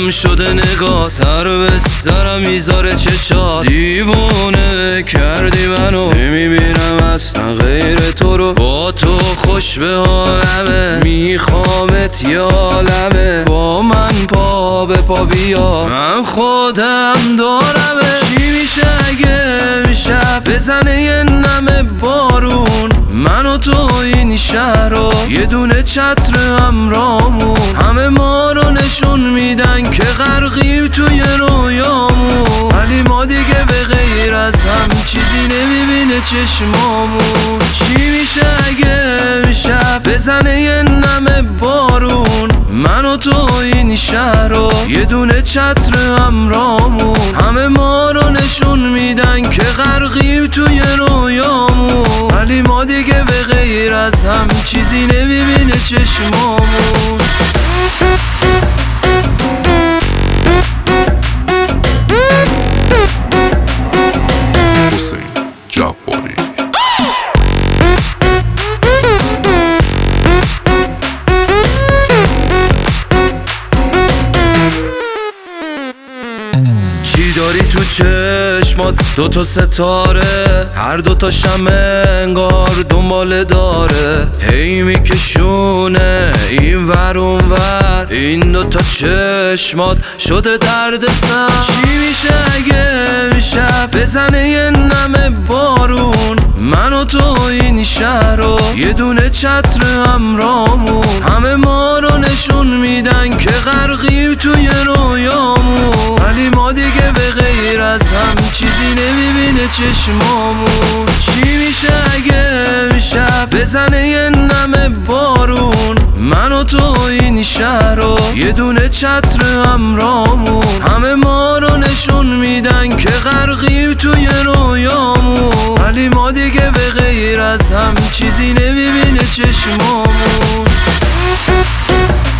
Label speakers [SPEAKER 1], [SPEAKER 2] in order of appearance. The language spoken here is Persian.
[SPEAKER 1] گم شده نگاه، سر به سرم میذاره چشات، دیوونه کردی منو، نمیبینم اصلا غیر تو رو، با تو خوش به حالمه، میخوامت یا عالمه، با من پا به پا بیا، من خودم دارمه. چی میشه اگه شب بزنه یه نم بارون، من و تو این شهر رو یه دونه چتر همرامون، همه ما رو نشون میدن که غرقیم توی رویامون، ولی ما دیگه به غیر از هم چیزی نمیبینه چشمامون. چی میشه اگه شب بزنه یه نم بارون، من و تو این شهر رو یه دونه چتر همرامون، همه ما رو نشون میدن که غرقیم توی رویامون، ولی ما دیگه به غیر از هم چیزی نمیبینه چشمامون.
[SPEAKER 2] حسین جباری.
[SPEAKER 1] چی داری تو چشمات؟ دوتا ستاره، هر دوتا شمع انگار دنباله داره، هی میکشونه این ور اون ور، این دوتا چشمات شده درد سر. چی میشه اگه شب بزنه یه نم بارون، من و تو این شهر رو یه دونه چتر همرامون، همه ما رو نشون میدن که غرقیم توی رویامون، ولی ما دیگه به غیر از هم چیزی نمیبینه چشمامون. چی میشه اگه شب بزنه یه نم بارون، من و تو این شهر رو یه دونه چتر همرامون، همه ما رو نشون میدن که غرقیم توی رویامون، ولی ما دیگه به غیر از هم چیزی نمیبینه چشمامون.